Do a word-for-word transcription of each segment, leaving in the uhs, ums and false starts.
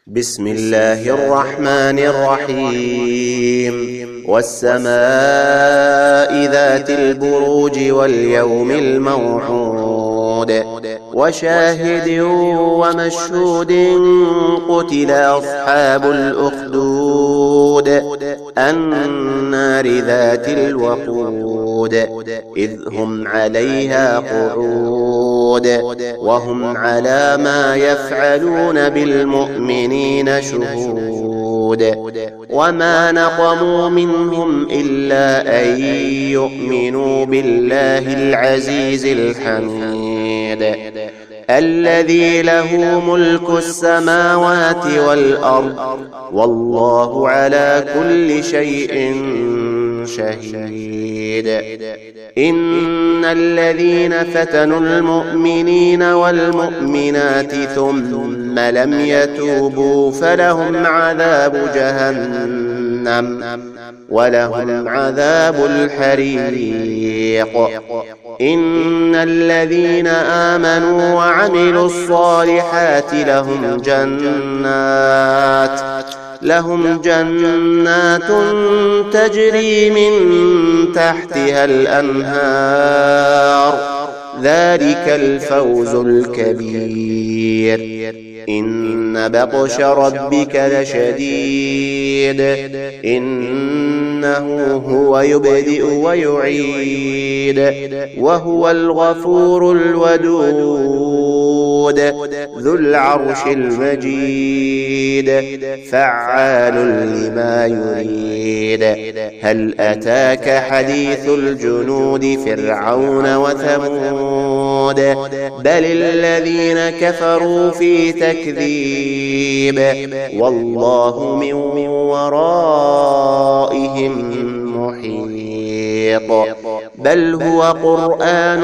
بسم الله الرحمن الرحيم والسماء ذات البروج واليوم الموعود وشاهد ومشهود قتل أصحاب الأخدود النار ذات الوقود إذ هم عليها قعود وهم على ما يفعلون بالمؤمنين شهود وما نقموا منهم إلا أن يؤمنوا بالله العزيز الحميد الذي له ملك السماوات والأرض والله على كل شيء شهيد. إن الذين فتنوا المؤمنين والمؤمنات ثم لم يتوبوا فلهم عذاب جهنم ولهم عذاب الحريق. إن الذين آمنوا وعملوا الصالحات لهم جنات لهم جنات تجري من تحتها الأنهار ذلك الفوز الكبير. إن بطش ربك لشديد إنه هو يبدئ ويعيد وهو الغفور الودود ذو العرش المجيد فعال لما يريد. هل أتاك حديث الجنود فرعون وثمود بل الذين كفروا في تكذيب والله من ورائهم محيط. بل هو قرآن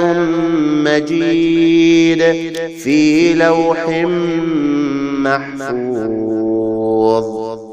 مجيد في لوح محفوظ.